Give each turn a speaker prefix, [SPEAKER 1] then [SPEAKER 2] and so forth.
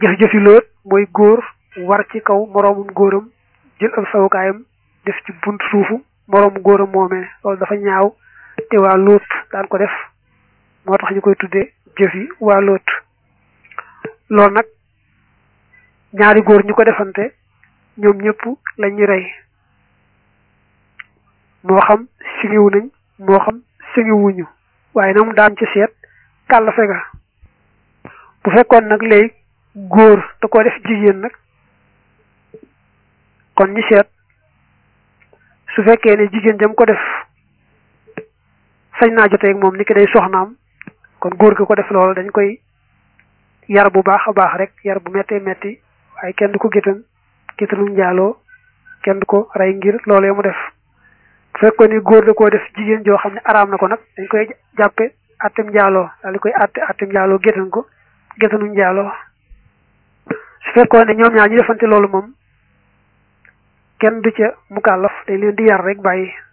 [SPEAKER 1] jëf-jëfi loot mooy góor war ci kaw moroomum góoram jël ab sawukaayam def ci bunt suufu moroomu góoram moomee loolu dafa ñaaw te waa loot daan ko def moo tax ñu koy tuddee jëfi waa loot loolu nag ñaari góor ñu ko defante ñoom ñëpp lañuy rey moo xam singiwu nañ moo xam singiwuñu waaye nag mu daan ci seet kàll fega bu fekkoon nag léegi góor da ko def jigéen nag kon ñi seet su fekkee ne jigéen jam ko def sañ naa jotee ak moom ni ki day soxnaam kon góor gi ko def loolu dañ koy yar bu baax a baax rek yar bu méttee métti waaye kenn du ko géttanum njaaloo kenn du ko rey ngir loolee mu def bu fekkoon ni góor da koo def jigéen joo xam ne araam na ko nag dañ koy jàppe attem njaaloo daal di koy attem njaaloo géttanum njaaloo su fekkoon ne ñoom ñaar ñu defante loolu moom kenn du ca mukallaf dañ leen di yar rek bàyyi